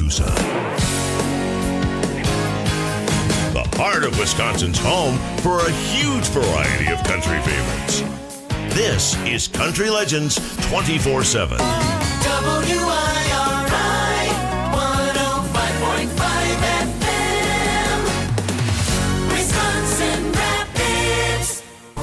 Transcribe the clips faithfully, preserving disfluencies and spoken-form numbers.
Coosa. The heart of Wisconsin's home for a huge variety of country favorites. This is Country Legends twenty-four seven. W I R I one oh five point five F M, Wisconsin Rapids.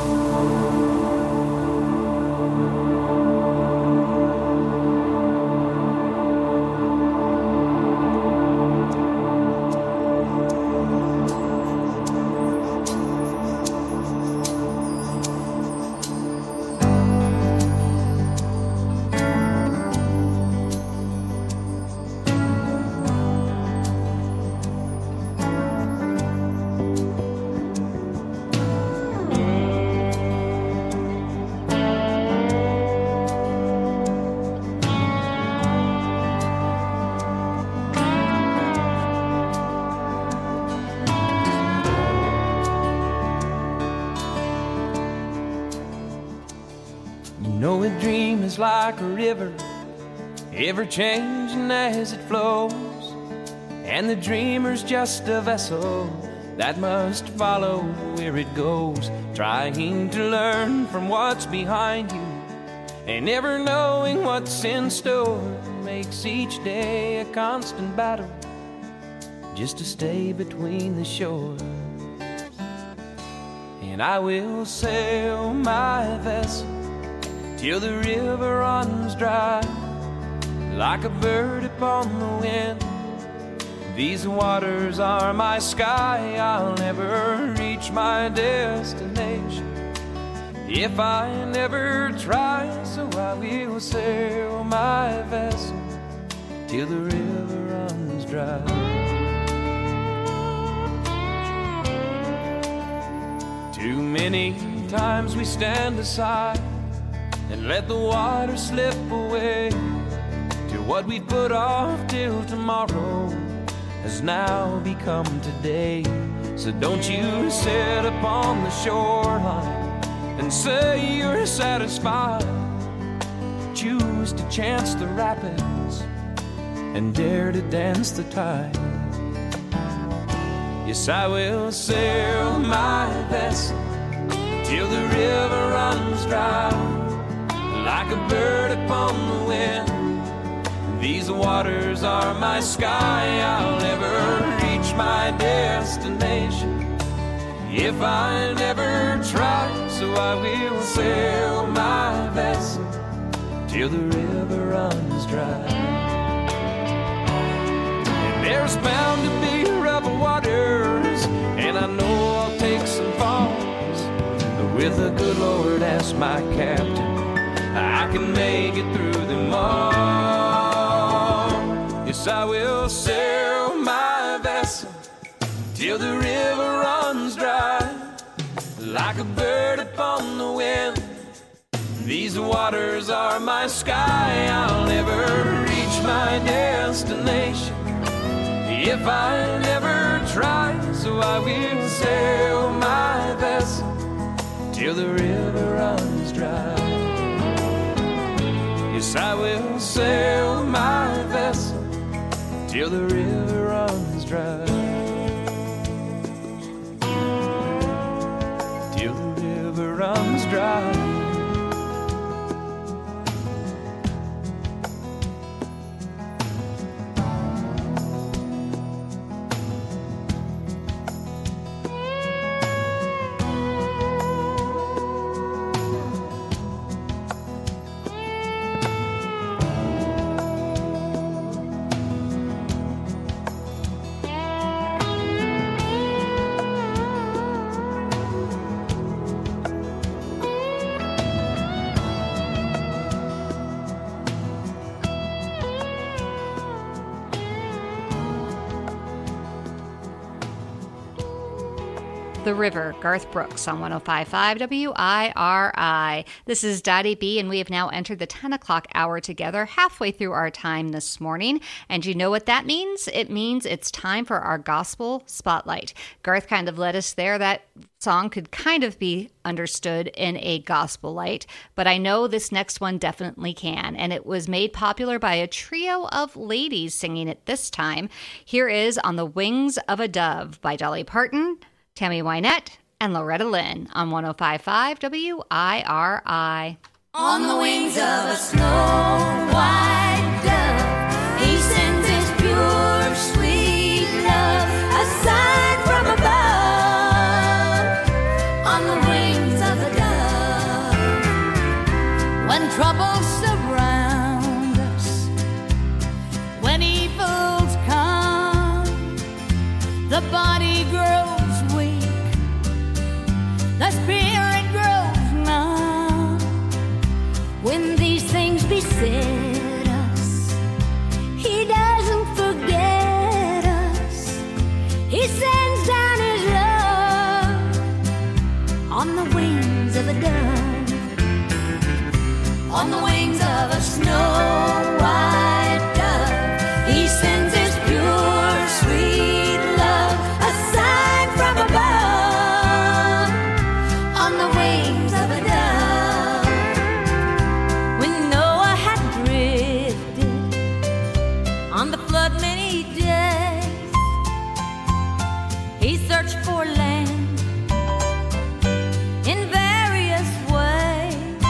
know a dream is like a river, ever changing as it flows, and the dreamer's just a vessel that must follow where it goes, trying to learn from what's behind you, and never knowing what's in store makes each day a constant battle just to stay between the shores. And I will sail my vessel till the river runs dry, like a bird upon the wind. These waters are my sky, I'll never reach my destination if I never try. So I will sail my vessel till the river runs dry. Too many times we stand aside and let the water slip away to what we'd put off till tomorrow has now become today. So don't you sit upon the shoreline and say you're satisfied. Choose to chance the rapids and dare to dance the tide. Yes, I will sail my vessel till the river runs dry, like a bird upon the wind. These waters are my sky, I'll never reach my destination if I never try. So I will sail my vessel till the river runs dry. And there's bound to be rough waters, and I know I'll take some falls, but with the good Lord as my captain, I can make it through them all. Yes, I will sail my vessel till the river runs dry, like a bird upon the wind. These waters are my sky, I'll never reach my destination if I never try. So I will sail my vessel till the river runs dry. Yes, I will sail my vessel till the river runs dry. Till the river runs dry. The River, Garth Brooks on one oh five point five W I R I. This is Dottie B, and we have now entered the ten o'clock hour together, halfway through our time this morning. And you know what that means? It means it's time for our Gospel Spotlight. Garth kind of led us there. That song could kind of be understood in a gospel light, but I know this next one definitely can, and it was made popular by a trio of ladies singing it this time. Here is On the Wings of a Dove by Dolly Parton, Tammy Wynette, and Loretta Lynn on one oh five point five W I R I. On the wings of a snow white dove, he sends his pure, sweet love, a sign from above. On the wings of a dove, when troubles surround us, when evils come, the body grows weak, the spirit grows numb. When these things beset us, he doesn't forget us. He sends down his love on the wings of a dove, on the wings of a snow white dove. He sends his pure, sweet love, a sign from above, on the wings of a dove. When Noah had drifted on the flood many days, he searched for land in various ways.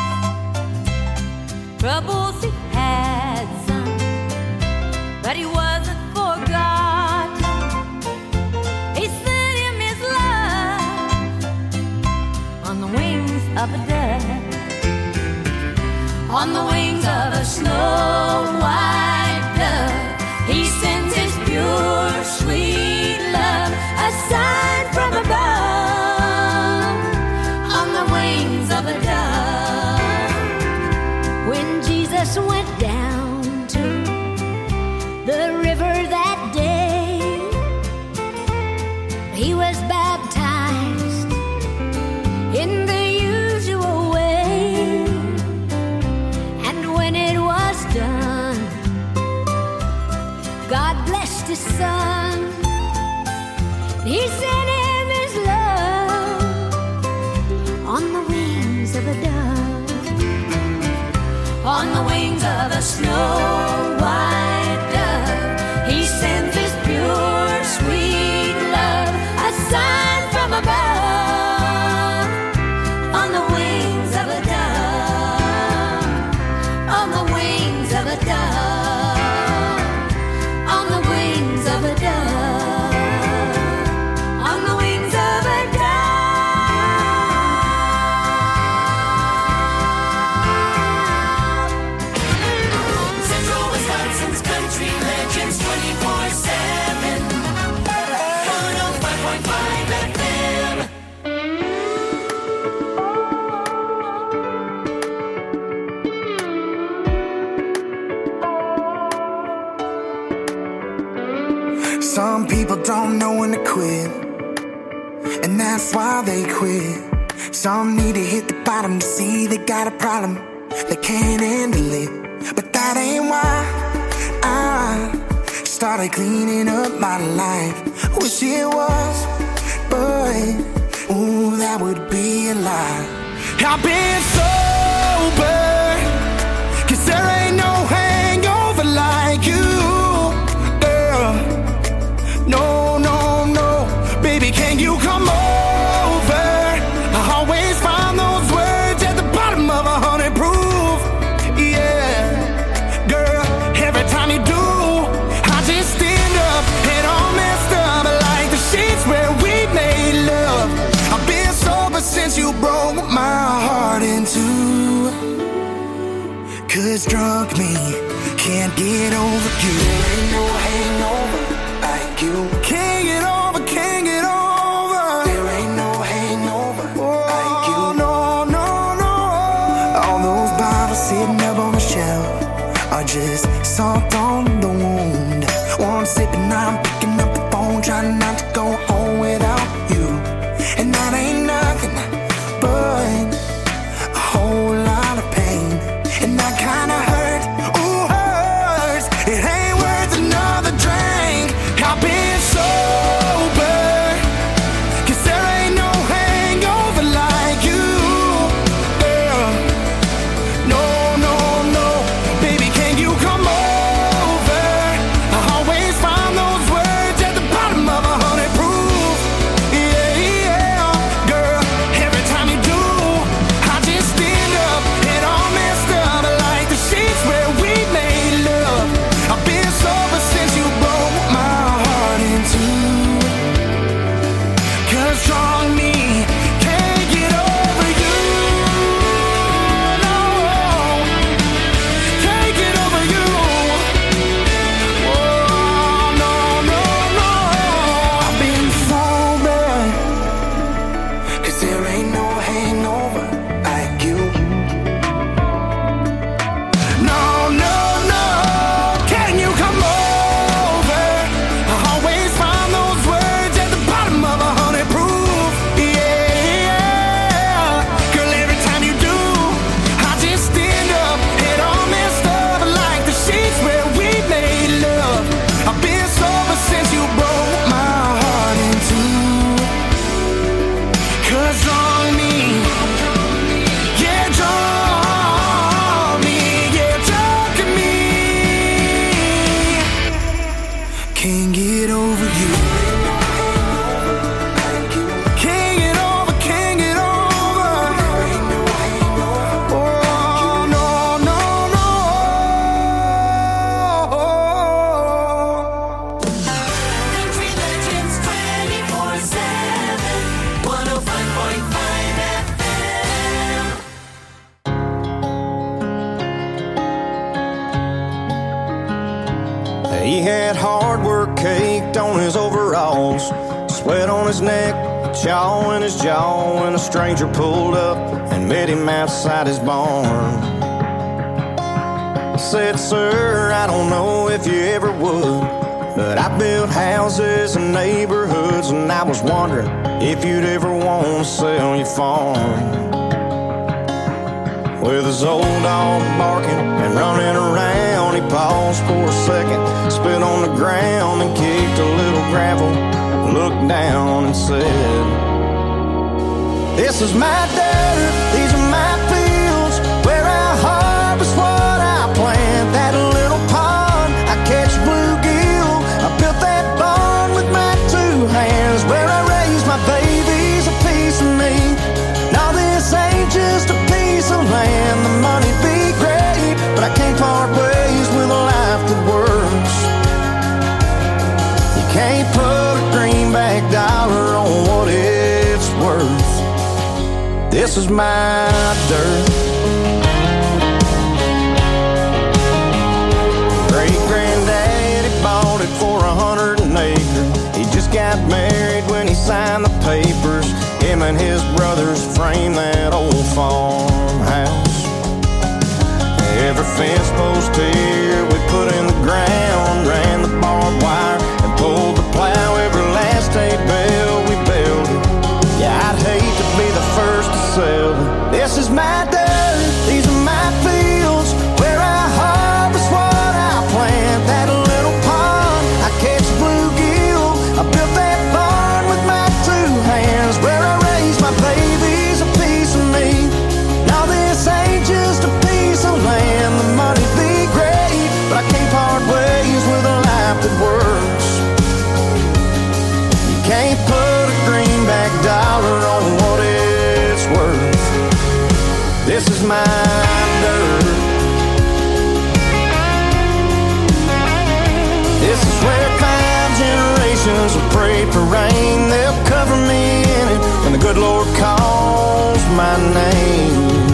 Troubles he had some, but he wasn't forgotten. He sent him his love on the wings of a dove, on the wings of a snow white dove. He sends his pure, sweet love, a sign from above, on the wings of a dove. When Jesus went down to the river that day, he was baptized in the usual way. And when it was done, God blessed his son. He sent him his love on the wings of a dove, on the wings of a snow white dove. He sends his pure, sweet love, a sign from above, on the wings of a dove, on the wings of a dove, on the wings of a dove, on the wings of a dove. Central Wisconsin's country legends twenty-four seven. one oh five point five F M. Some people don't know when to quit, and that's why they quit. Some need to hit the bottom to see they got a problem, they can't handle it. But that ain't why I started cleaning up my life. Wish it was, but ooh, that would be a lie. I've been sober, 'cause there ain't no hangover like you, girl. No, no, no, baby, can you come over? I always find those words at the bottom of a hundred proof. Yeah, girl, every time you do, I just stand up and all messed up like the sheets where we made love. I've been sober since you broke my heart in two, 'cause drunk me can't get over you. There ain't no hangover like you. Can't get over, can't get over. There ain't no hangover like you. No, no, no. All those bottles sitting up on the shelf are just salt on the wound. One sip and I'm picking up the phone, trying not to go home without you. And He had hard work caked on his overalls, sweat on his neck, chaw in his jaw, when a stranger pulled up and met him outside his barn. I said, sir, I don't know if you ever would, but I built houses and neighborhoods, and I was wondering if you'd ever want to sell your farm. With his old dog barking and running around, he paused for a second, spit on the ground and kicked a little gravel, looked down and said, this is my dirt, these are my fields, where I harvest what I plant. That little pond, I catch bluegill, I built that barn with my two hands, where I raise my babies, a piece of me. Now this ain't just a piece of land, the money be great, but I can't part ways with a life that works. You can't put a greenback dollar on what it's worth. This is my dirt. Great-granddaddy bought it for a hundred an acre. He just got married when he signed the papers. Him and his brothers framed that old farmhouse. Every fence post here we put in the ground, ran the barbed wire and pulled the plow. Every last hay bale we built. Yeah, I'd hate to be the first to sell. This is my dirt, these are my fields, where I harvest what I plant. That little pond, I catch bluegill, I built that barn with my two hands, where I raise my babies, a piece of me. Now this ain't just a piece of land, the money be great, but I can't part ways with a life that works. You can't put a greenback dollar on what it's worth. This is my dirt. This is where five generations will pray for rain. They'll cover me in it when the good Lord calls my name.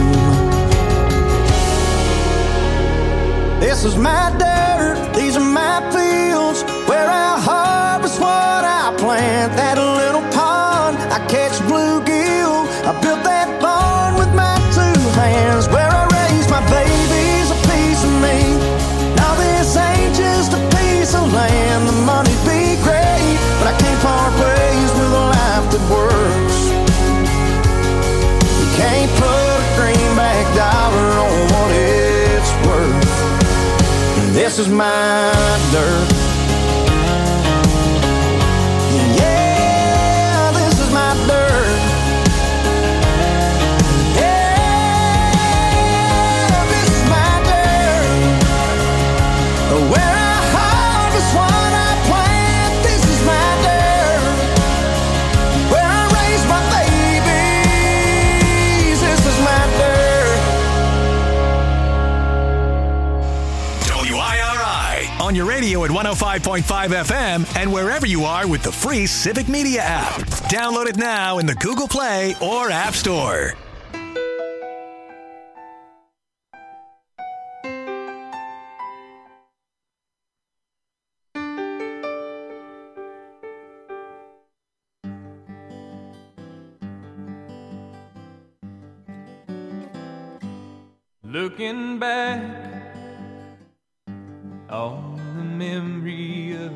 This is my dirt, these are my fields, where I harvest what I plant. That little pond, I catch bluegill, I built that barn with my two hands, where I raise my babies, a piece of me. Now this ain't just a piece of land, the money be great, but I can't part ways with a life that works. You can't put a greenback dollar on what it's worth. This is my dirt. Yeah, this is my dirt. Yeah, this is my dirt. Where I harvest what I plant. This is my dirt. Where I raise my babies. This is my dirt. On your radio at one oh five point five F M and wherever you are with the free Civic Media app. Download it now in the Google Play or App Store. Looking back on the memory of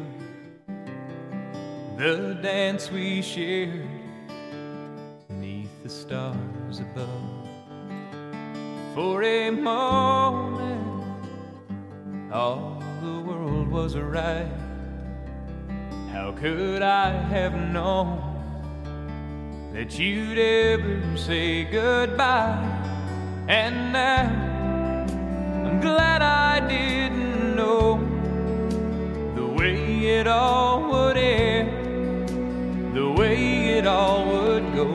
the dance we shared beneath the stars above. For a moment, all the world was right. How could I have known that you'd ever say goodbye? And now I'm glad I didn't know the way it all would end, the way it all would go.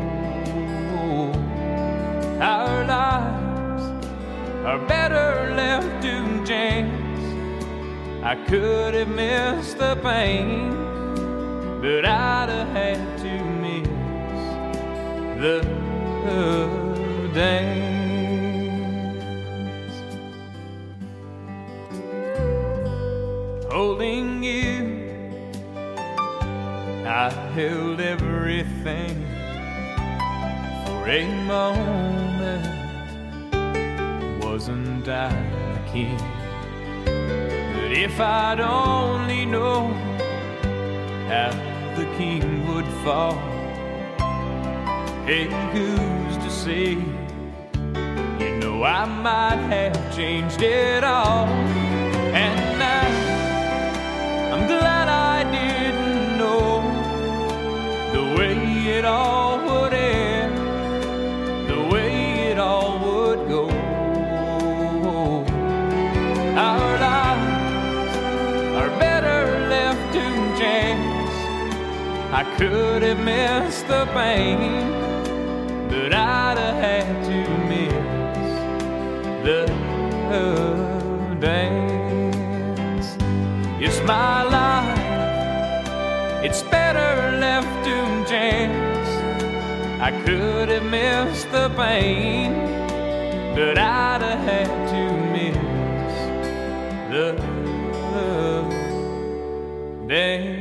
Our lives are better left to chance. I could have missed the pain, but I'd have had to miss the dance. Hold held everything for a moment. Wasn't I the king? But if I'd only known how the king would fall, hey, who's to say? You know I might have changed it all. And now I'm glad I didn't know the way it all would end, the way it all would go. Our lives are better left to chance. I could have missed the pain, but I'd have had to miss the dance. It's my life, it's better left to chance. I could have missed the pain, but I'd have had to miss the dance.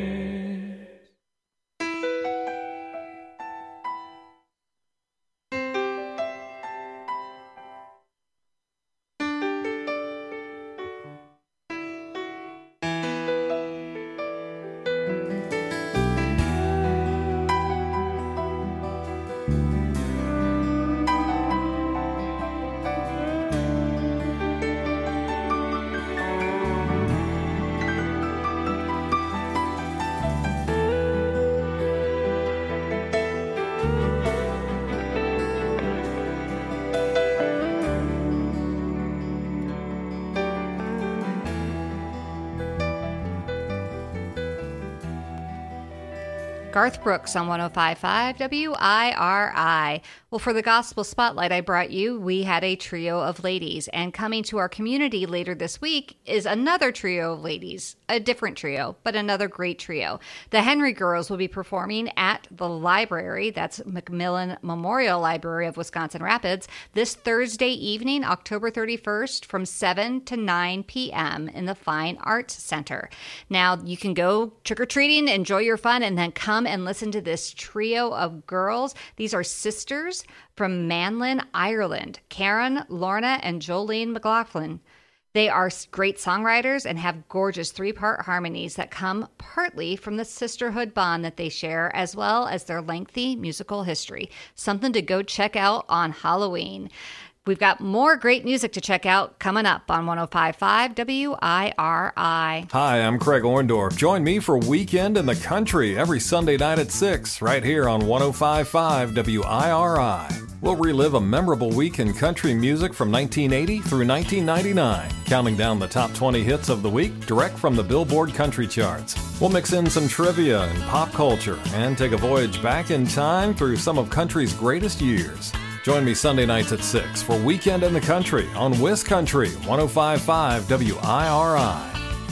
Garth Brooks on one oh five point five W I R I. Well, for the Gospel Spotlight I brought you, we had a trio of ladies. And coming to our community later this week is another trio of ladies. A different trio, but another great trio. The Henry Girls will be performing at the library, that's Macmillan Memorial Library of Wisconsin Rapids, this Thursday evening, October thirty-first, from seven to nine p.m. in the Fine Arts Center. Now, you can go trick-or-treating, enjoy your fun, and then come and listen to this trio of girls. These are sisters from Manlin, Ireland, Karen, Lorna, and Jolene McLaughlin. They are great songwriters and have gorgeous three-part harmonies that come partly from the sisterhood bond that they share, as well as their lengthy musical history. Something to go check out on Halloween. We've got more great music to check out coming up on one oh five point five W I R I. Hi, I'm Craig Orndorff. Join me for Weekend in the Country every Sunday night at six, right here on one oh five point five W I R I. We'll relive a memorable week in country music from nineteen eighty through nineteen ninety-nine, counting down the top twenty hits of the week direct from the Billboard Country Charts. We'll mix in some trivia and pop culture and take a voyage back in time through some of country's greatest years. Join me Sunday nights at six for Weekend in the Country on WisCountry one oh five point five W I R I.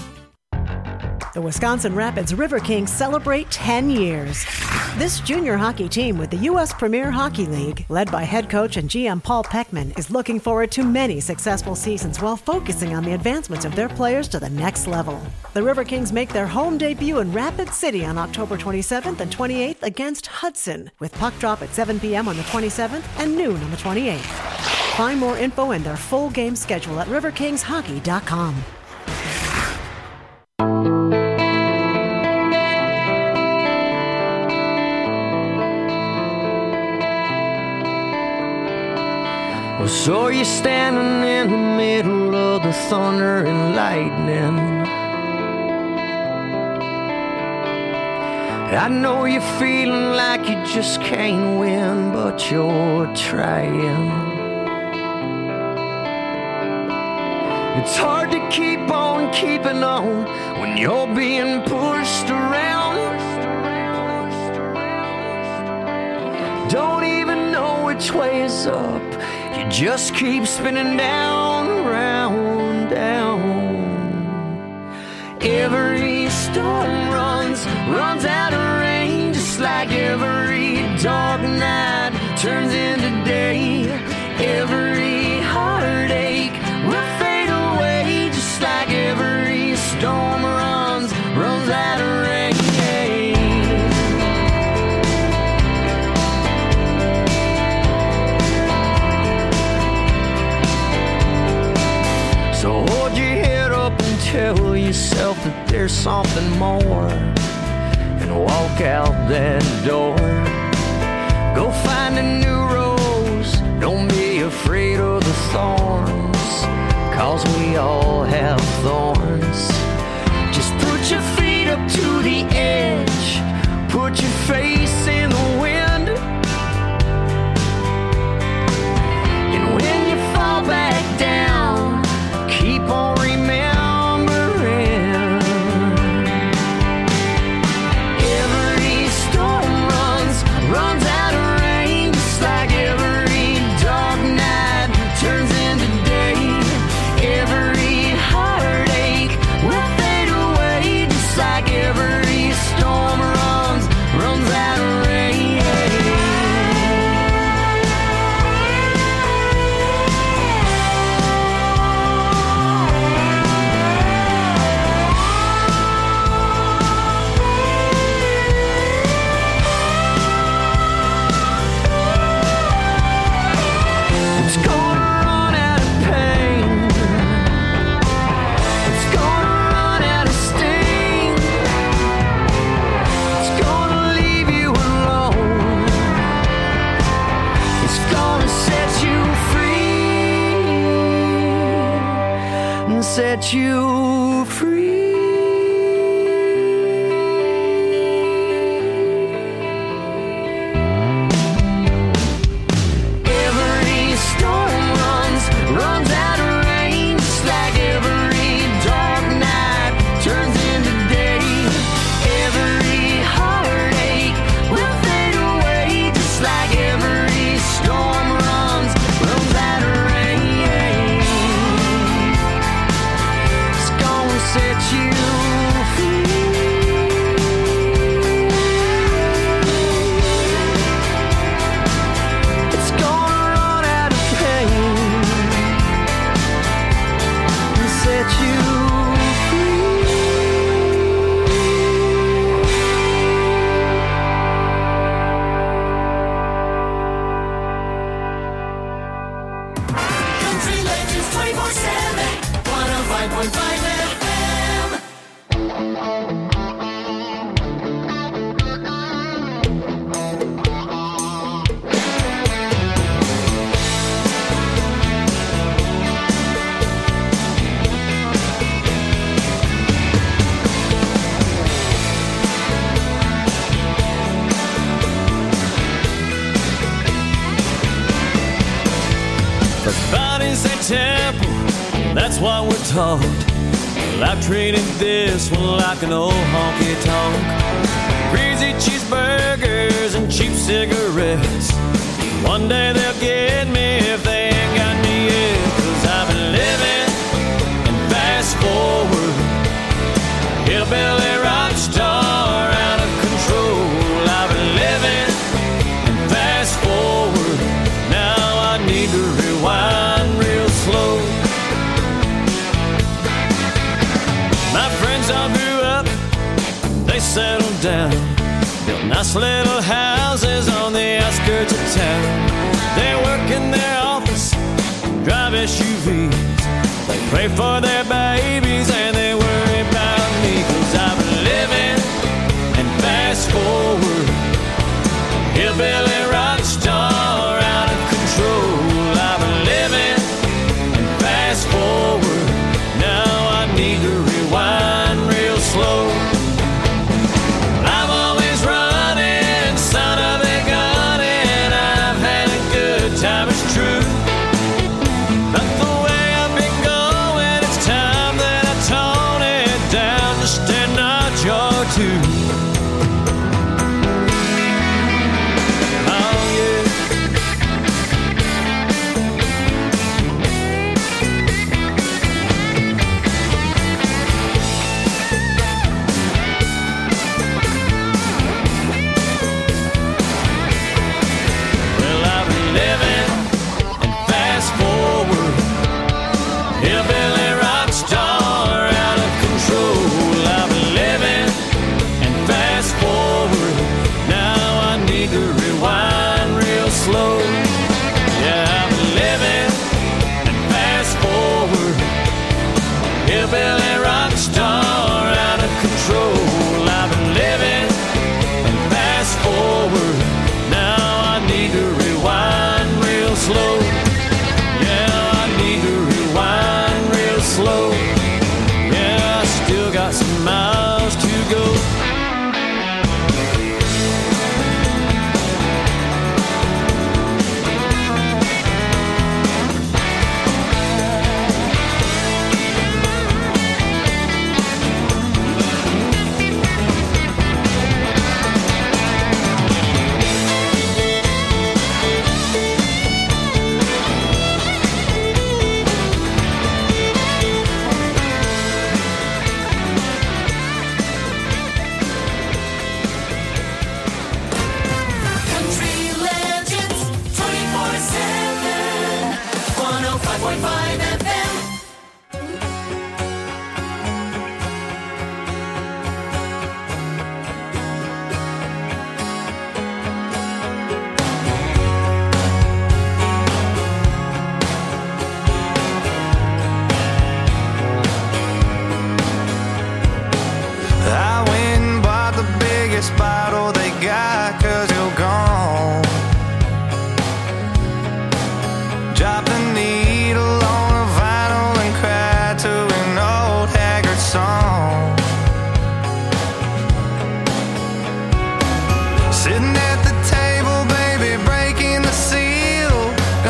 The Wisconsin Rapids River Kings celebrate ten years. This junior hockey team with the U S Premier Hockey League, led by head coach and G M Paul Peckman, is looking forward to many successful seasons while focusing on the advancements of their players to the next level. The River Kings make their home debut in Rapid City on October twenty-seventh and twenty-eighth against Hudson, with puck drop at seven p.m. on the twenty-seventh and noon on the twenty-eighth. Find more info and their full game schedule at river kings hockey dot com. Well, so you're standing in the middle of the thunder and lightning. I know you're feeling like you just can't win, but you're trying. It's hard to keep on keeping on when you're being pushed around. Don't even know which way is up. You just keep spinning down, round, down. Every storm runs, runs out of rain, just like every dark night turns into day. Every heartache will fade away, just like every storm runs, runs out of rain. there's something more, and walk out that door. Go find a new rose, don't be afraid of the thorns, 'cause we all have thorns. Just put your feet up to the edge, put your face in the wind, and when you fall back down, keep on remembering. Every storm runs, runs out of rain, just like every dark night turns into day. Every heartache will fade away, just like every storm runs, runs out of rain. It's gonna run out of pain, it's gonna run out of sting, it's gonna leave you alone, it's gonna set you free, and set you free. Every storm runs, runs out of rain, just like every dark night turns into day. Every heartache will fade away, just like every storm runs, runs out of rain. It's gonna set you free. It's gonna run out of pain and set you Country Legends twenty-four seven, one oh five point five F M. The body's a temple, that's what we're taught. Well, I've treated this one like an old honky tonk. Greasy cheeseburgers and cheap cigarettes. One day they'll get me if they ain't got me yet. 'Cause I've been living and fast forward, hillbilly rock star out of control. I've been living and fast forward, now I need to rewind real slow. My friends all grew up, they settled down, built nice little houses on the outskirts of town. They work in their office, drive S U Vs, they pray for their babies and they worry about me. 'Cause I've been living and fast forward, hillbilly rock star out of control. I've been living and fast forward, now I need to rewind real slow. I'm always running, son of a gun, and I've had a good time, it's true. But the way I've been going, it's time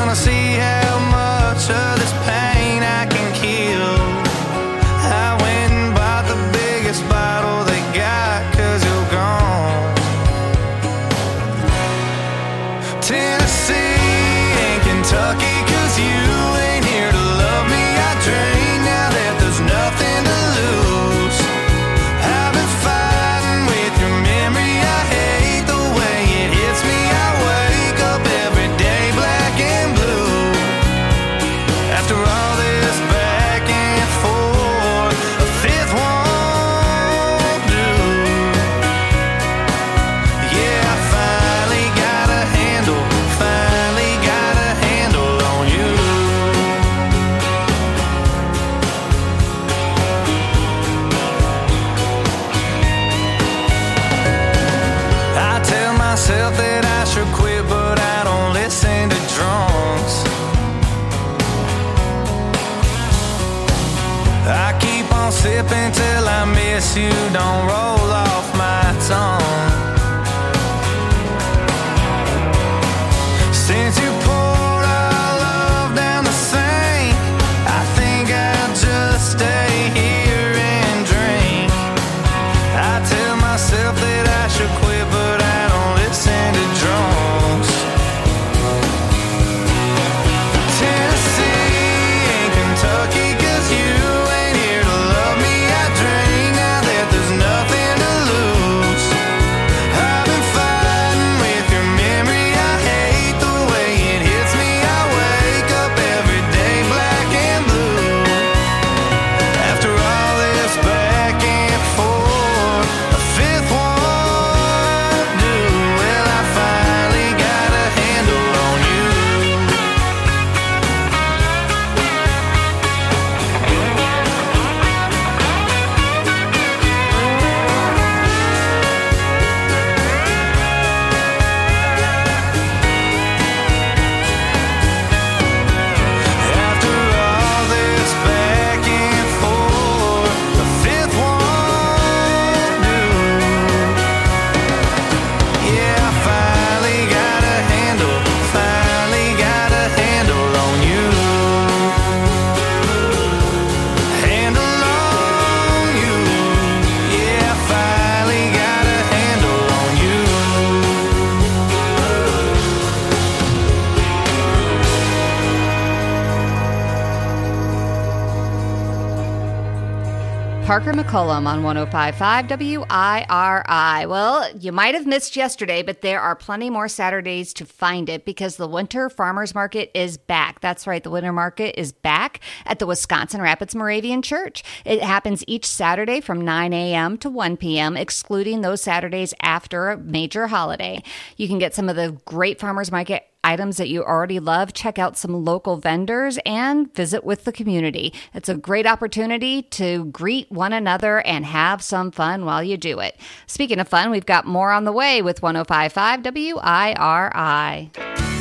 wanna see how much of this pain I can kill. I went and bought the biggest bottle they got, cause you're gone. Tennessee and Kentucky, cause you ain't here to love me. I drink now that there's nothing to lose. I've been fighting with your memory. I hate the way it hits me. I wake up every day black and blue. After all this back and forth, a fifth won't do. Yeah, I finally got a handle, finally got a handle on you. I tell myself that I should quit, but I don't listen to drunks. I keep on sipping till I miss you, don't roll off my tongue. Since you poured our love down the sink, I think I'll just stay here and drink. I tell myself that I should quit, but I don't listen to drunks. Tennessee and Kentucky, cause you ain't here to love me. I drink now that there's nothing to lose. I've been fighting with your memory. I hate the way it hits me. I wake up every day black and blue. After all this back and forth, a fifth won't do. Well, I finally got a handle on you. After all this back and forth, a fifth won't do. Yeah, I finally got a handle, finally got a handle on you. Handle on you. Yeah, I finally got a handle on you. Parker McCollum on one oh five point five W I R I. Well, you might have missed yesterday, but there are plenty more Saturdays to find it because the Winter Farmers Market is back. That's right, the Winter Market is back at the Wisconsin Rapids Moravian Church. It happens each Saturday from nine a.m. to one p.m., excluding those Saturdays after a major holiday. You can get some of the great farmers market items that you already love, check out some local vendors, and visit with the community. It's a great opportunity to greet one another and have some fun while you do it. Speaking of fun, we've got more on the way with one oh five point five W I R I.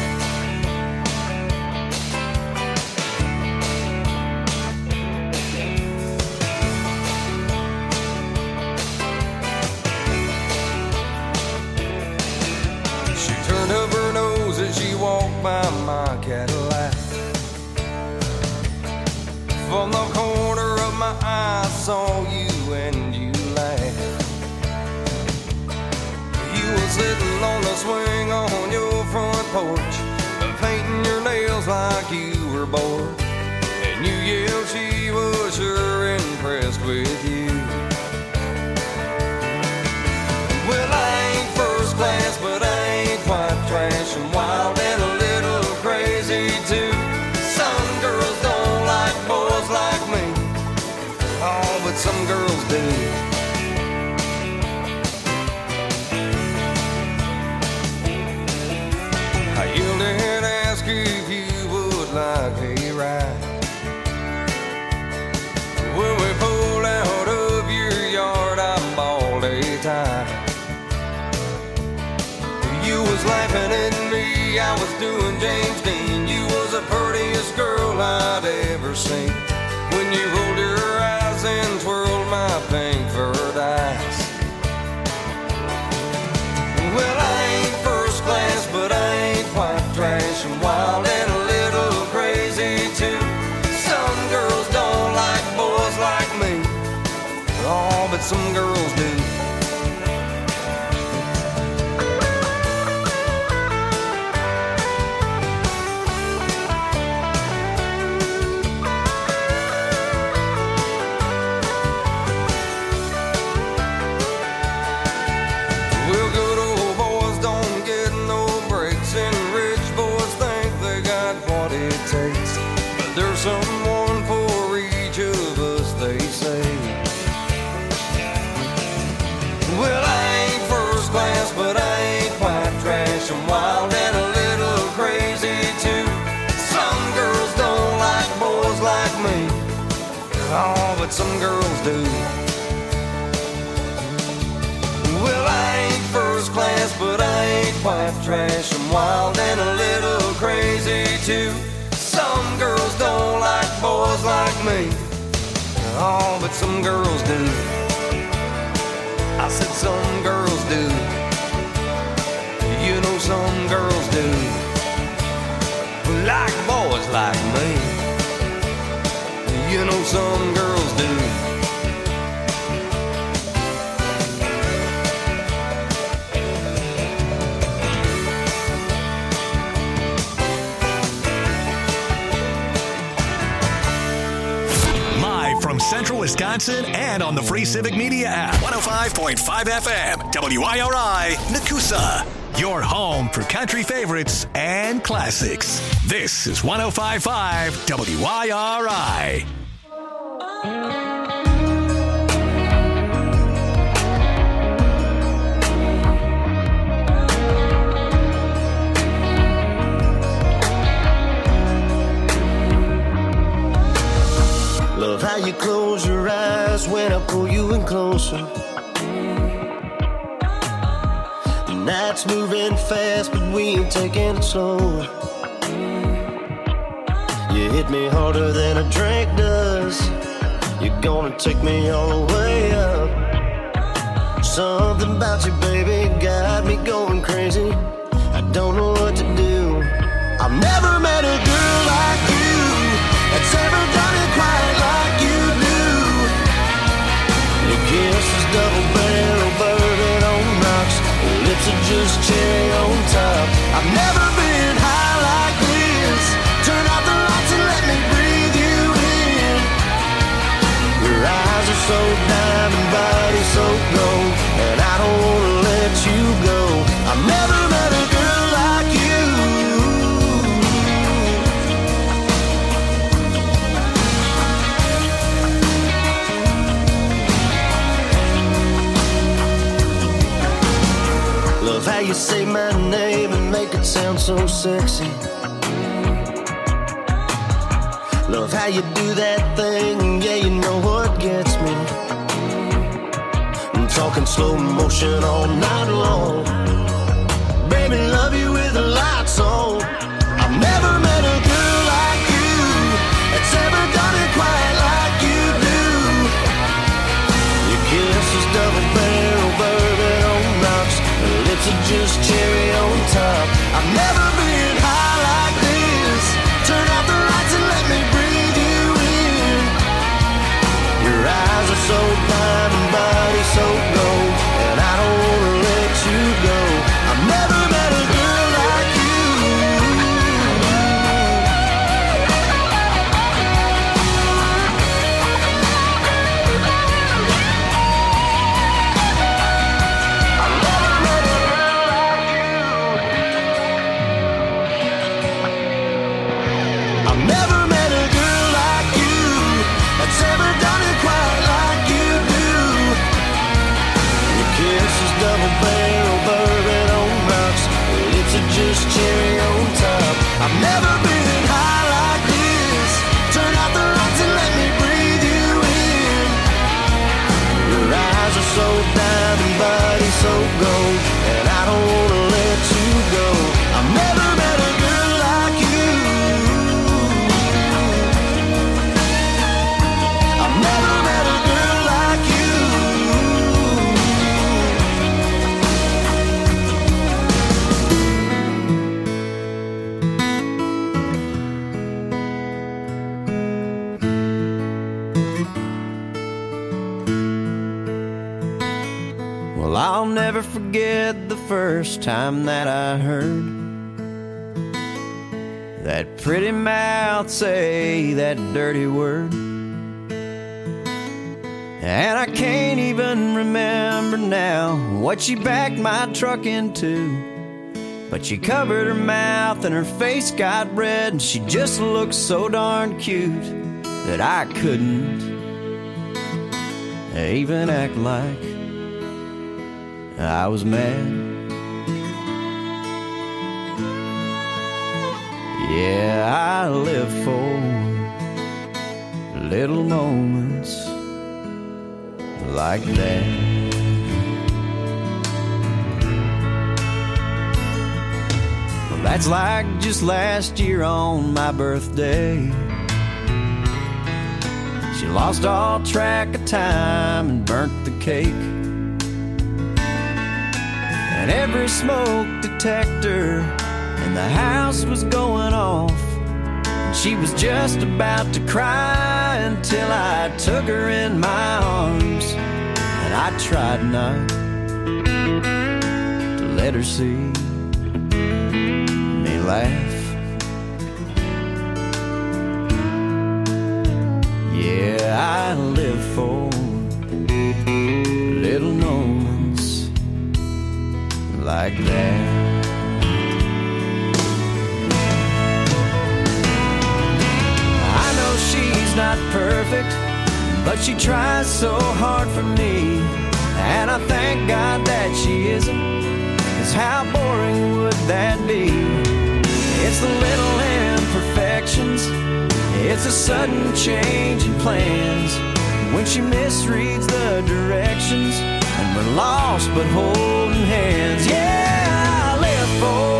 She turned up her nose as she walked by my Cadillac. From the corner of my eye, I saw you and you laughed. You were sitting on the swing on your front porch, painting your nails like you were bored. And you yelled she was sure impressed with you. Well, I ain't first class, but I ain't quite trash. I'm wild and a little crazy too. Some girls don't like boys like me. Oh, but some girls do. I yelled and asked if you would like a ride. When we pulled out of your yard, I bawled a tie. You was laughing at me, I was doing James Dean. You was the prettiest girl I'd ever seen. When you rolled your eyes and twirled my pink furred eyes. Well, I ain't first class, but I ain't quite trash. I'm wild and a little someone for each of us, they say. Well, I ain't first class, but I ain't quite trash. I'm wild and a little crazy too. Some girls don't like boys like me. Oh, but some girls do. Well, I ain't first class, but I ain't quite trash. I'm wild and a little crazy too. Some girls don't like boys like me. Oh, but some girls do. I said some girls do. You know some girls do. Like boys like me. You know some girls do. From Central Wisconsin and on the free Civic Media app. one oh five point five F M, W I R I, Nakusa. Your home for country favorites and classics. This is one oh five point five W I R I. Love how you close your eyes when I pull you in closer. The night's moving fast, but we ain't taking it slower. You hit me harder than a drink does. You're gonna take me all the way up. Something about you, baby, got me going crazy. I don't know what to do. I've never met a girl like you that's ever done it quite like you do. Your kiss is double barrel bourbon on rocks. Your lips are just cherry on top. I've never been high like this. Turn out the lights and let me breathe you in. Your eyes are so diamond, body so gold, and I don't wanna let you go. I've never met a girl like you. Love how you say my name and make it sound so sexy. Love how you do that thing, yeah, you know what gets me. I'm talking slow motion all night long. Baby, love you with the lights on. I've never met a girl like you that's ever done it quite like you do. Your kiss is double barrel bourbon on rocks. Your lips are just cherry on top. I've never been high like this. Turn out the lights and let me breathe you in. Your eyes are so diamond, body so gold, and I don't wanna let you go. I've never met a girl like you. I've never met a girl like you that's ever done it quite like you do. Your kiss is double barrel bourbon on rocks. Your lips are just cherry on top. I've never been high like this. Turn out the lights and let me breathe you in. Your eyes are so diamond, body so gold, and I don't wanna let you go. I've never met a girl like you. I've never met a girl like you. Well, I'll never forget the first time that I heard that pretty mouth say that dirty word. And I can't even remember now what she backed my truck into. But she covered her mouth and her face got red, and she just looked so darn cute that I couldn't even act like I was mad. Yeah, I live for little moments like that. Well, that's like just last year on my birthday. She lost all track of time and burnt the cake. And every smoke detector in the house was going off. And she was just about to cry until I took her in my arms. And I tried not to let her see me laugh. Yeah, I live for little moments like that. She's not perfect, but she tries so hard for me. And I thank God that she isn't, 'cause how boring would that be? It's the little imperfections, it's a sudden change in plans, when she misreads the directions and we're lost but holding hands. Yeah, I live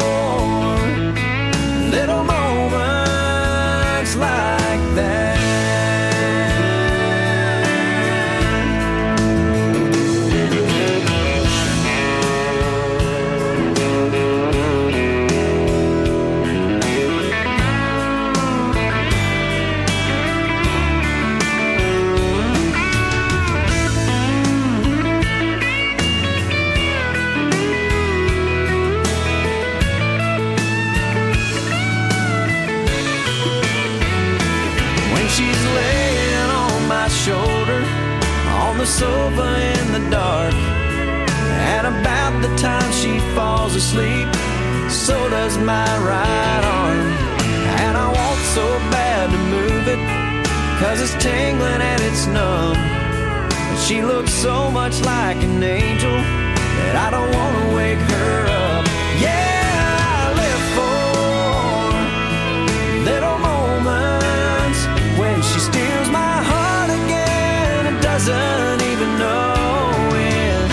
for little moments like that. Shoulder on the sofa in the dark, and about the time she falls asleep, so does my right arm. And I want so bad to move it, 'cause it's tingling and it's numb. But she looks so much like an angel that I don't want to wake her up. Yeah, I live for little moments when she steals my heart, doesn't even know it.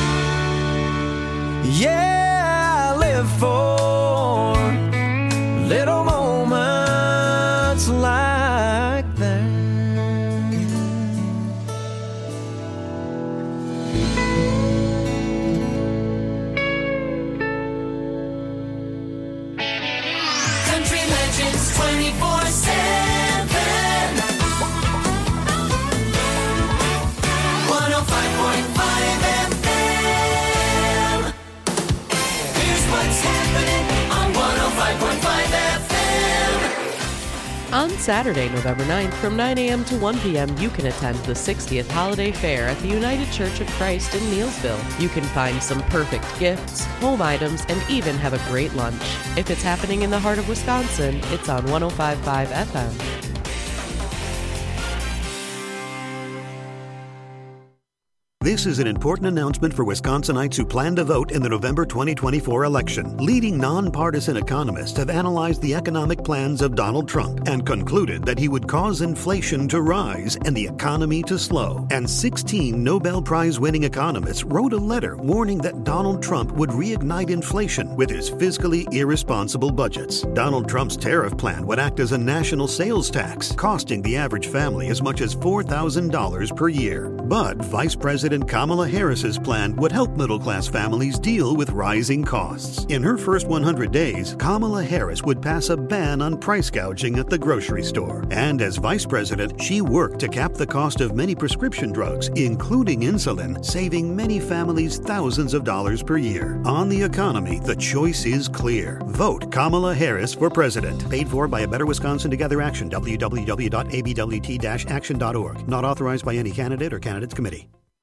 Yeah, I live for little moments like that. Country Legends twenty-four seven. On Saturday, November ninth, from nine a.m. to one p.m., you can attend the sixtieth Holiday Fair at the United Church of Christ in Neilsville. You can find some perfect gifts, home items, and even have a great lunch. If it's happening in the heart of Wisconsin, it's on one oh five point five F M. This is an important announcement for Wisconsinites who plan to vote in the November twenty twenty-four election. Leading nonpartisan economists have analyzed the economic plans of Donald Trump and concluded that he would cause inflation to rise and the economy to slow. And sixteen Nobel Prize-winning economists wrote a letter warning that Donald Trump would reignite inflation with his fiscally irresponsible budgets. Donald Trump's tariff plan would act as a national sales tax, costing the average family as much as four thousand dollars per year. But Vice President Kamala Harris's plan would help middle-class families deal with rising costs. In her first one hundred days, Kamala Harris would pass a ban on price gouging at the grocery store. And as vice president, she worked to cap the cost of many prescription drugs, including insulin, saving many families thousands of dollars per year. On the economy, the choice is clear. Vote Kamala Harris for president. Paid for by a Better Wisconsin Together Action, w w w dot a b w t dash action dot org. Not authorized by any candidate or candidates committee.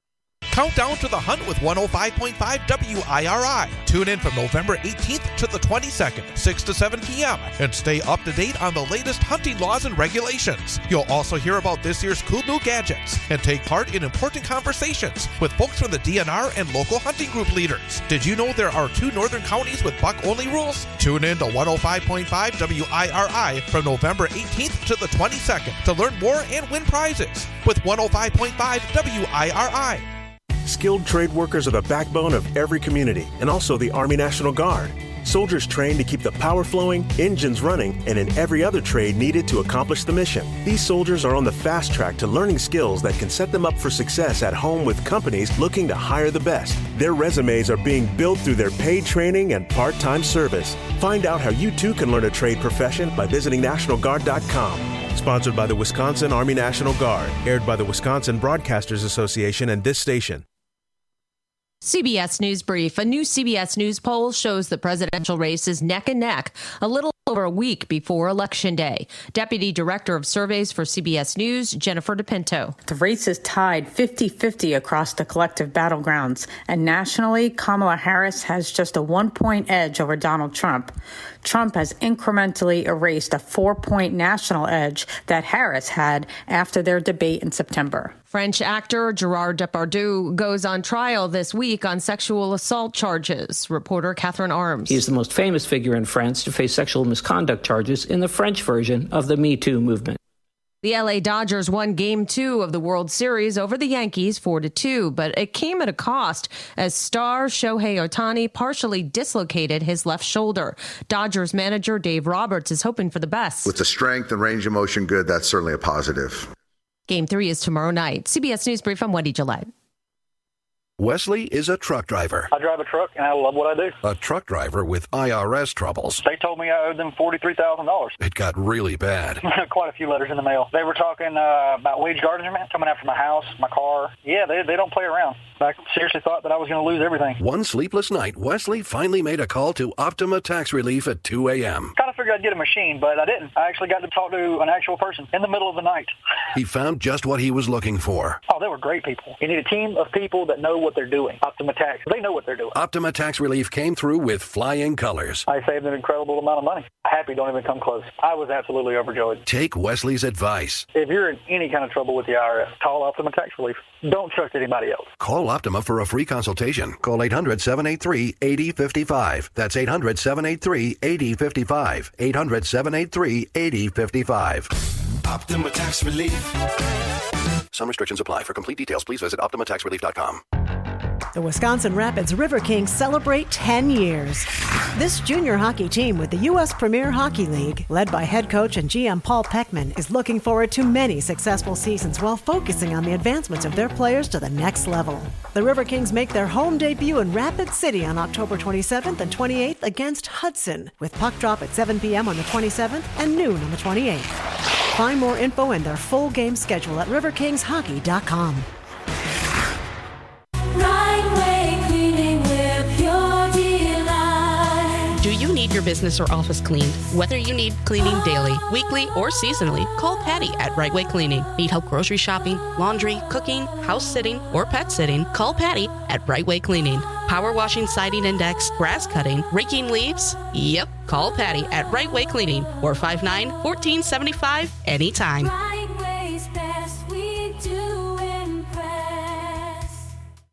Count down to the hunt with one oh five point five W I R I. Tune in from November eighteenth to the twenty-second, six to seven p.m. and stay up to date on the latest hunting laws and regulations. You'll also hear about this year's cool new gadgets and take part in important conversations with folks from the D N R and local hunting group leaders. Did you know there are two northern counties with buck-only rules? Tune in to one oh five point five W I R I from November eighteenth to the twenty-second to learn more and win prizes with one oh five point five W I R I. Skilled trade workers are the backbone of every community and also the Army National Guard. Soldiers trained to keep the power flowing, engines running, and in every other trade needed to accomplish the mission. These soldiers are on the fast track to learning skills that can set them up for success at home with companies looking to hire the best. Their resumes are being built through their paid training and part-time service. Find out how you too can learn a trade profession by visiting National Guard dot com. Sponsored by the Wisconsin Army National Guard. Aired by the Wisconsin Broadcasters Association and this station. C B S News Brief. A new C B S News poll shows the presidential race is neck and neck a little over a week before Election Day. Deputy Director of Surveys for C B S News, Jennifer DePinto. The race is tied fifty-fifty across the collective battlegrounds, and nationally, Kamala Harris has just a one-point edge over Donald Trump. Trump has incrementally erased a four-point national edge that Harris had after their debate in September. French actor Gerard Depardieu goes on trial this week on sexual assault charges. Reporter Catherine Arms. He is the most famous figure in France to face sexual misconduct charges in the French version of the Me Too movement. The L A Dodgers won Game two of the World Series over the Yankees four to two, but it came at a cost as star Shohei Ohtani partially dislocated his left shoulder. Dodgers manager Dave Roberts is hoping for the best. With the strength and range of motion good, that's certainly a positive. Game three is tomorrow night. C B S News Brief, I'm Wendy Gillette. Wesley is a truck driver. I drive a truck, and I love what I do. A truck driver with I R S troubles. They told me I owed them forty-three thousand dollars. It got really bad. Quite a few letters in the mail. They were talking uh, about wage garnishment, coming after my house, my car. Yeah, they, they don't play around. I seriously thought that I was going to lose everything. One sleepless night, Wesley finally made a call to Optima Tax Relief at two a.m. Kind of figured I'd get a machine, but I didn't. I actually got to talk to an actual person in the middle of the night. He found just what he was looking for. Oh, they were great people. You need a team of people that know what they're doing. Optima Tax, they know what they're doing. Optima Tax Relief came through with flying colors. I saved an incredible amount of money. Happy don't even come close. I was absolutely overjoyed. Take Wesley's advice. If you're in any kind of trouble with the I R S, call Optima Tax Relief. Don't trust anybody else. Call Optima for a free consultation. Call eight hundred, seven eight three, eight zero five five. That's eight hundred, seven eight three, eight zero five five. eight hundred, seven eight three, eight zero five five. Optima Tax Relief. Some restrictions apply. For complete details, please visit optima tax relief dot com. The Wisconsin Rapids River Kings celebrate ten years. This junior hockey team with the U S Premier Hockey League, led by head coach and G M Paul Peckman, is looking forward to many successful seasons while focusing on the advancements of their players to the next level. The River Kings make their home debut in Rapid City on October twenty-seventh and twenty-eighth against Hudson, with puck drop at seven p.m. on the twenty-seventh and noon on the twenty-eighth. Find more info and their full game schedule at river kings hockey dot com. Do you need your business or office cleaned? Whether you need cleaning daily, weekly, or seasonally, call Patty at Right Way Cleaning. Need help grocery shopping, laundry, cooking, house sitting, or pet sitting? Call Patty at Right Way Cleaning. Power washing, siding index, grass cutting, raking leaves? Yep, call Patty at Right Way Cleaning, four five nine, one four seven five, anytime. Right Way's best, we do impress.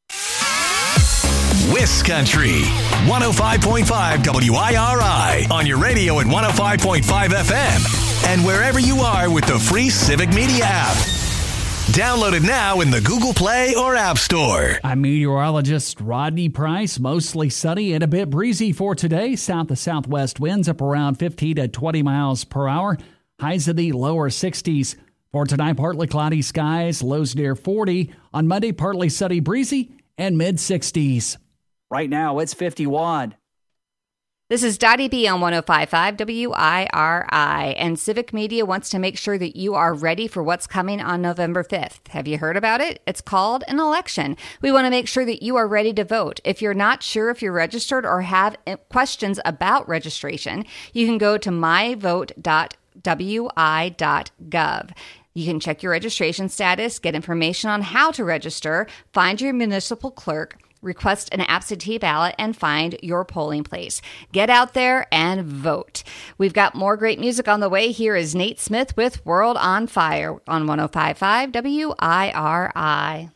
Wiscountry, one oh five point five W I R I, on your radio at one oh five point five F M, and wherever you are with the free Civic Media app. Download it now in the Google Play or App Store. I'm meteorologist Rodney Price. Mostly sunny and a bit breezy for today. South to southwest winds up around fifteen to twenty miles per hour. Highs in the lower sixties. For tonight, partly cloudy skies, lows near forty. On Monday, partly sunny, breezy, and mid sixties. Right now, it's fifty-one. This is Dottie B on one oh five point five W I R I, and Civic Media wants to make sure that you are ready for what's coming on November fifth. Have you heard about it? It's called an election. We want to make sure that you are ready to vote. If you're not sure if you're registered or have questions about registration, you can go to my vote dot w i dot gov. You can check your registration status, get information on how to register, find your municipal clerk, request an absentee ballot, and find your polling place. Get out there and vote. We've got more great music on the way. Here is Nate Smith with World on Fire on one oh five point five W I R I.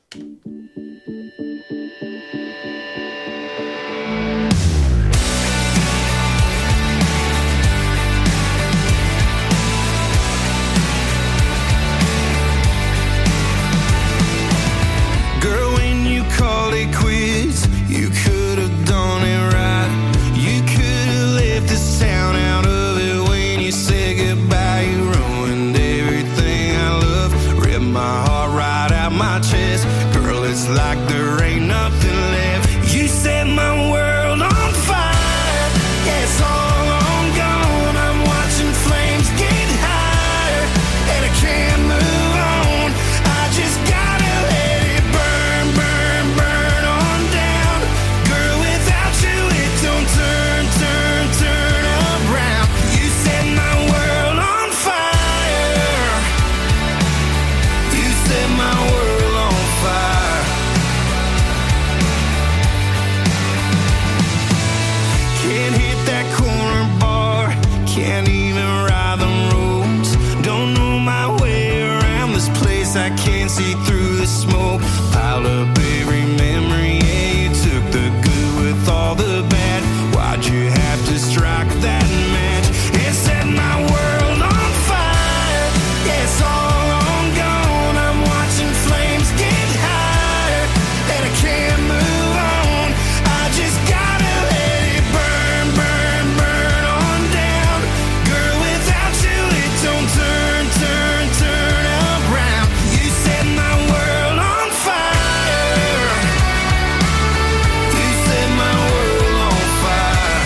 Girl, when you called it quits, you could have done it right. You could have left this town out of it when you said goodbye. You ruined everything I love, ripped my heart right out my chest. Girl, it's like there ain't nothing left. You set my world on fire. Yeah, it's all on gone. I'm watching flames get higher, and I can't move on. I just gotta let it burn, burn, burn on down. Girl, without you it don't turn, turn, turn around. You set my world on fire. You set my world on fire. Can't hit that corner bar, can't even ride the roads. Don't know my way around this place, I can't see through the smoke. Piled up every memory, yeah, you took the good with all the bad. Why'd you have to strike that match and set my world on fire? Yeah, it's all on gone. I'm watching flames get higher, and I can't move on. I just gotta let it burn, burn, burn on down. Girl, without you it don't turn, turn, turn around. You set my world on fire. You set my world on fire.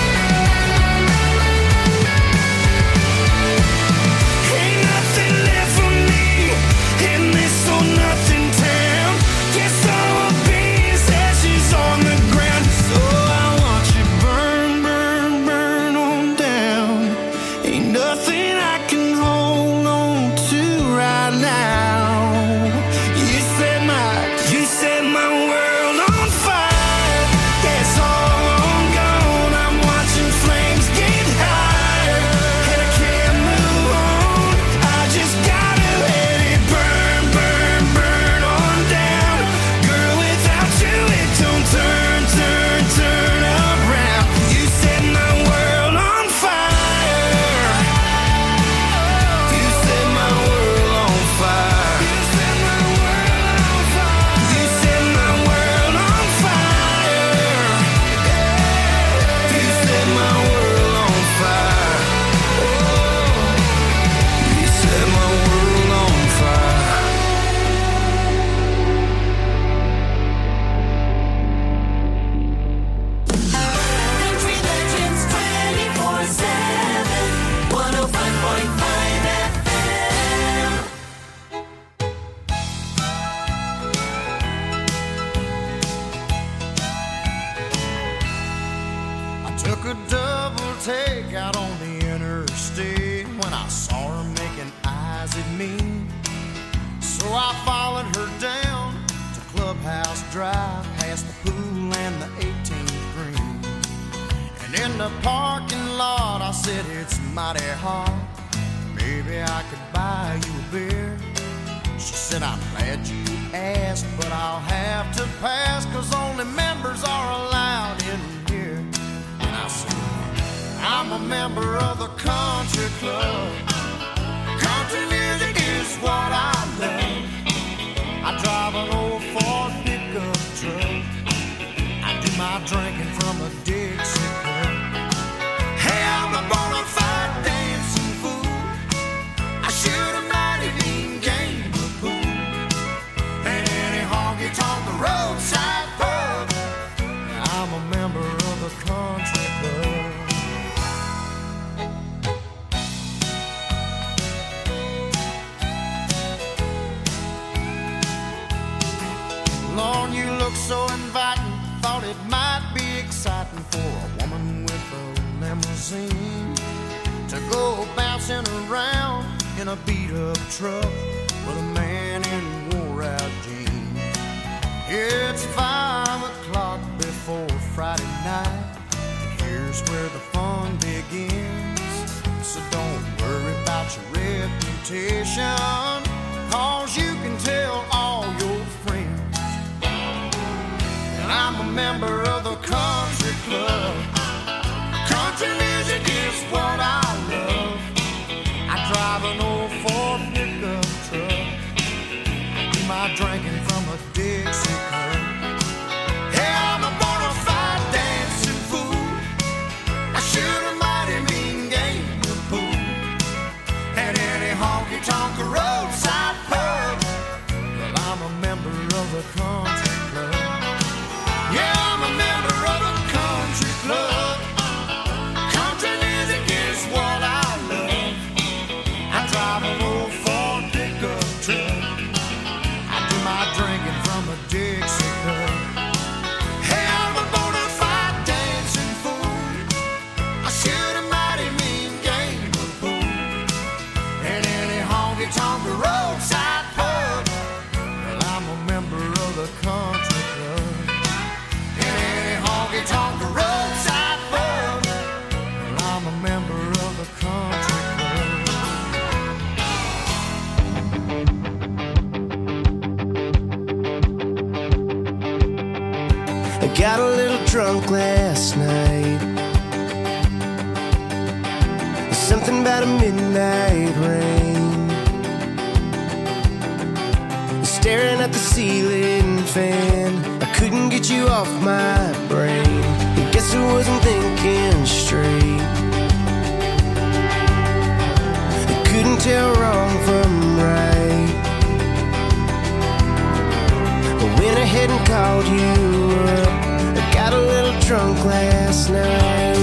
Ain't nothing left for me in this or nothing town. Guess all I'll be is ashes on the ground. So I want you burn, burn, burn on down. Ain't nothing I can hold on to right now. You set my, you set my world on fire. Yeah, it's all on gone. I'm watching flames get higher, and I can't move on. I just gotta let it burn, burn, burn on down. Girl, without you it don't turn, turn, turn around. You set my world on fire. You set my world on fire. You set my world on fire. You set my world on fire. You set my world on fire. Oh, you set my world on fire. Country Legends twenty-four seven, one oh five point five F M. I took a double take out on the interstate when I saw her making eyes at me. So I followed her down to Clubhouse Drive, past the pool and the eighteenth green. And in the parking lot I said, it's mighty hot, maybe I could buy you a beer. She said, I'm glad you asked, but I'll have to pass, 'cause only members are allowed in here. And I said, I'm a member of the country club. Country music is what I love. I drive an old Ford pickup truck. I do my drinking from a Dixie cup. Hey, I'm a bona fide dancing fool. I shoot a mighty mean game of pool. And any honky tonk the roadside pub. I'm a member of the country club. Lord, you look so inviting. Thought it might be exciting for a woman with a limousine to go bouncing around in a beat-up truck with a man in wore-out jeans. It's five o'clock before Friday night, and here's where the fun begins. So don't worry about your reputation, 'cause you can tell all your friends. And I'm a member of the country club. Country music is what I love. I drive an old Ford pickup truck. I do my drinking from a Dixie cup. Hey, I'm a bona fide dancing fool. I shoot a mighty mean game of pool at any honky-tonk roadside pub. Well, I'm a member of the country club. Yeah, I'm a member of the country club. Country music is what I love. I drive an old Ford pickup truck. I do my drinking from a Dixie cup. Hey, I'm a bona fide dancing fool. I shoot a mighty mean game of pool at any honky-tonk roadside pub. Well, I'm a member of the country club. At any honky-tonk roadside pub. Well, I'm a member of the country club. I got a little drunk last night. Something about a midnight rain. Staring at the ceiling fan, I couldn't get you off my brain. I guess I wasn't thinking straight. I couldn't tell wrong from right. I went ahead and called you up. I got a little drunk last night.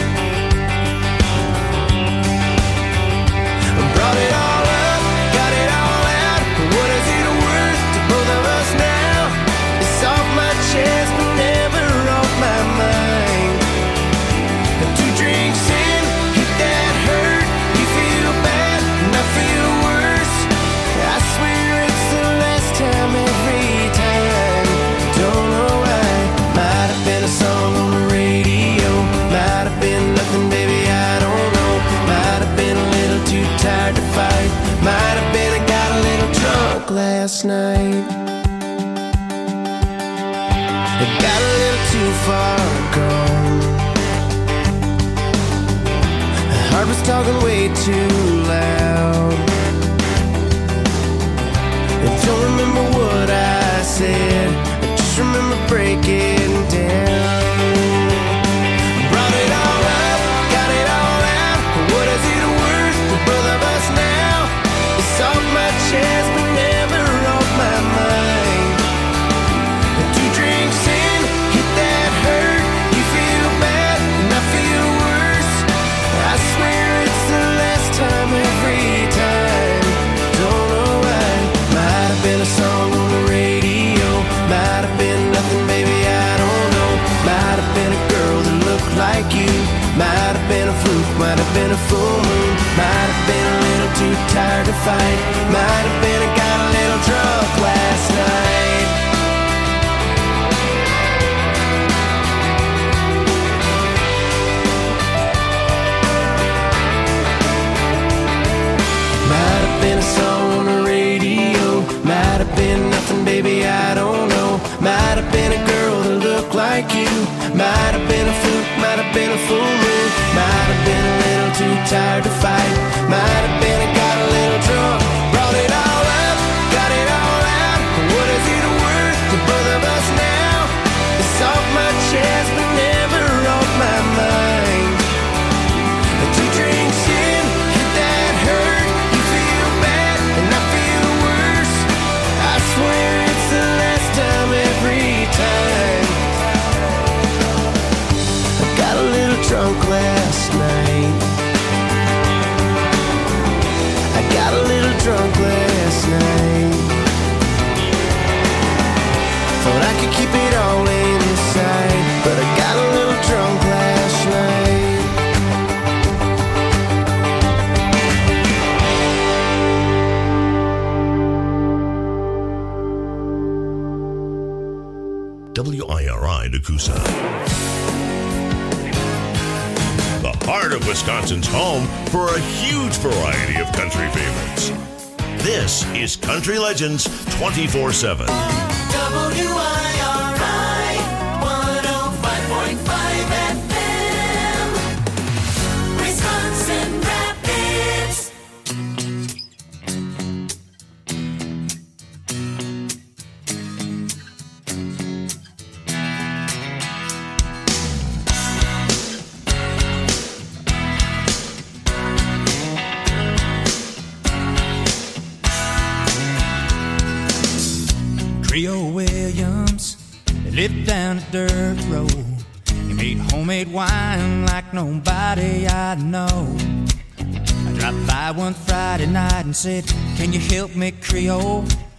I brought it all up, got it all out. What is it worth to both of us now? It's off my chest but never off my mind. Two drinks in, hit that hurt. You feel bad and I feel worse. I swear it's the last time every time. Don't know why. Might have been a song on the radio. Might have been nothing, baby, I don't know. Might have been a little too tired to fight. Might have been I got a little drunk last night. I got a little too far gone. My heart was talking way too loud. I don't remember what I said, I just remember breaking down. I brought it all up, got it all out. What is it worth to both of us now? It's off my chest but never off my mind. Two drinks in, hit that hurt. You feel bad and I feel worse. I swear it's the last time every time. Don't know why. Might have been a song on the radio. Might have been nothing, baby, I don't know. Might have been a girl that looked like you. Might have been a fluke, might have been a full moon. Might have been a little too tired to fight. Might have been I got a little drunk last night. Might have been a song on the radio. Might have been nothing, baby, I don't know. Might have been a girl that looked like you. Might have been a fluke, might have been a full moon. Might have been a little too tired to fight. Might have been I got a little drunk. Brought it all up, got it all out. What is it worth to both of us now? It's off my chest but never off my mind. Two drinks in, hit that hurt. You feel bad and I feel worse. I swear it's the last time every time. I got a little drunk last night. I got a little drunk last night. Thought I could keep it all inside, but I got a little drunk last night. by Nakusa. The heart of Wisconsin's home for a huge variety of country favorites. This is Country Legends twenty-four seven. W I R I one oh five point five F M, Wisconsin Rapids. Trio Williams, they lived down a dirt road. He made homemade wine like nobody I know. I dropped by one Friday night and said, "Can you help me, Creole?"